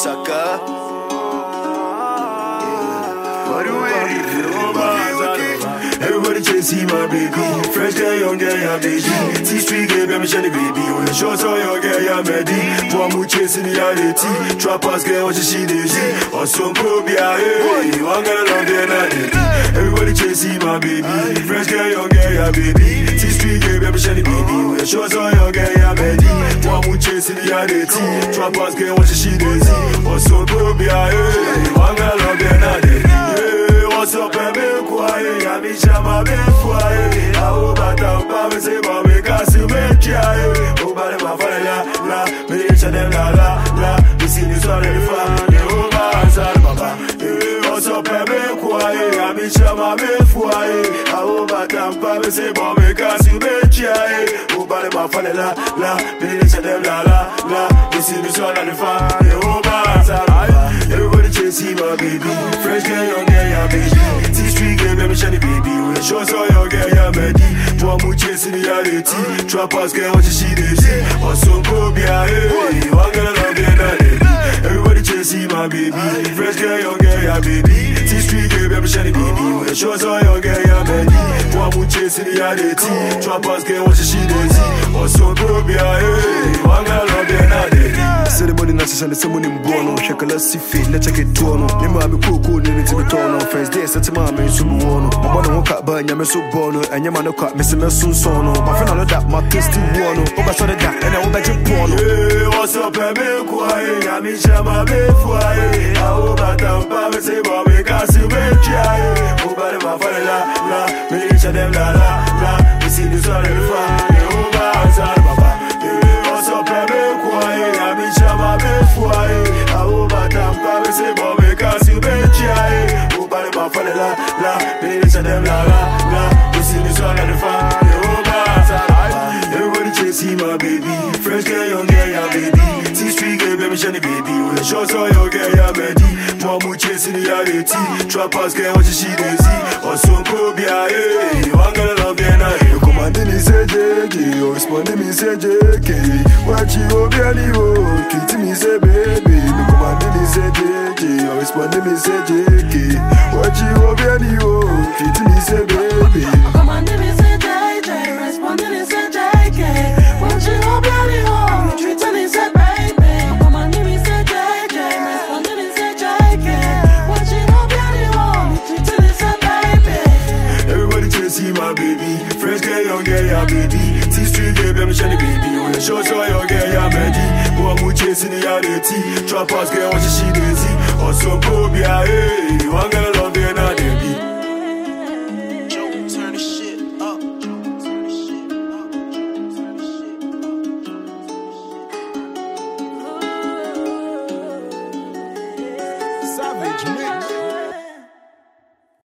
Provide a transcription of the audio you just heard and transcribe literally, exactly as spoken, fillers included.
sucker. What do we do? Everybody chasing my baby. Fresh girl, young girl, yeah, baby. T-Street girl, baby, shiny baby. When the shots on your girl, yeah, ready. One more chasing the reality. Trappers girl, what she did. Or some probia, hey. One girl, long day, not everybody chasing my baby. Fresh girl, young girl, yeah, baby. T-Street girl, baby, shiny baby. When the shots on your girl, yeah, ready. One more chasing the reality. Trappers girl, what she did. Or some probia, hey. One girl, long day, not what's up, baby? Quiet, I be shama, be quiet. I hope I don't buy me, say, but we can't see me try. Oh, but my father, la, la, me, each of them, la, la, la. We see this one in the farm, yeah, oh, my son, papa. What's up, baby? Quiet, I be shama, be quiet. I hope I don't buy me, say, but we can't see me try. Oh, but my father, la, la, me, each of them, la, la, la. We see this one in the farm, yeah, oh, my son, papa. Everybody chasing my baby. Fresh girl, young girl, yeah, baby. T-Street girl, baby, shiny baby. When the shots on your girl, yeah, ready. One more chasing the reality. Trappers girl, what she did. Or some probia, hey. One girl, long day, not lady. Everybody chasing my baby. Fresh girl, young girl, yeah, baby. T-Street girl, baby, shiny baby. When the shots on your girl, yeah, ready. One more chasing the reality. Trappers girl, what she did. Or some probia, hey. One girl, long day, not lady. Ceremony necessary, someone in Bono. Check a let's see fit, let's check it to no. Nima be cool, cool, need to be torn on. Friends, day, set to my man, so one. My one won't cut, but I'm so bono. And your man, no cut, miss him, soon sono. My friend, all of that, my kiss to one. Oh, I saw the that, and I will bet you porno. What's up, baby? Quiet, I'm in Shama, be quiet. I hope I don't buy me, say, but we can't see me try. Oh, but my father, la, la, me, each of them, la, la, la. We see this one in the farm, yeah, oh, my son, papa. What's up, baby? Quiet, I'm in Shama, be quiet. I hope I don't buy me, say, but we can't see me try. Oh, but my father, la, la, me, each of them, la, la, la. We see this one in the farm, yeah, oh, my son, papa. Everybody chasing my baby. Fresh girl, young girl, yeah, baby. T-Street girl, baby, shiny baby. When the shots on your girl, yeah, ready. One more chasing the reality. Trappers girl, what she did. Or some probia, hey. One girl, long day, not you commanding me, say J J. You responding me, say J K. Watch you, oh, girlie, oh. Treating me, say baby. You commanding me, say J J. You responding me, say J K. Watch you, oh, girlie, oh. Treating me, say baby. Commanding me, say J J. Responding me, say J K. Watch you, oh, girlie, oh. Treating me, say baby. Commanding me, say J J. Responding me, say J K. Watch you, oh, girlie, oh. Treating me, say baby. Everybody chasing my baby. Fresh girl, young girl, yeah, baby. T-Street girl, baby, shiny baby. When the shots on your girl, yeah, ready. One more chasing the reality. Trappers girl, what she did. Or some probia, hey. One girl, long day, not baby. Joe, turn the shit up. Joe, turn the shit up. Joe, turn the shit up. Savage mix.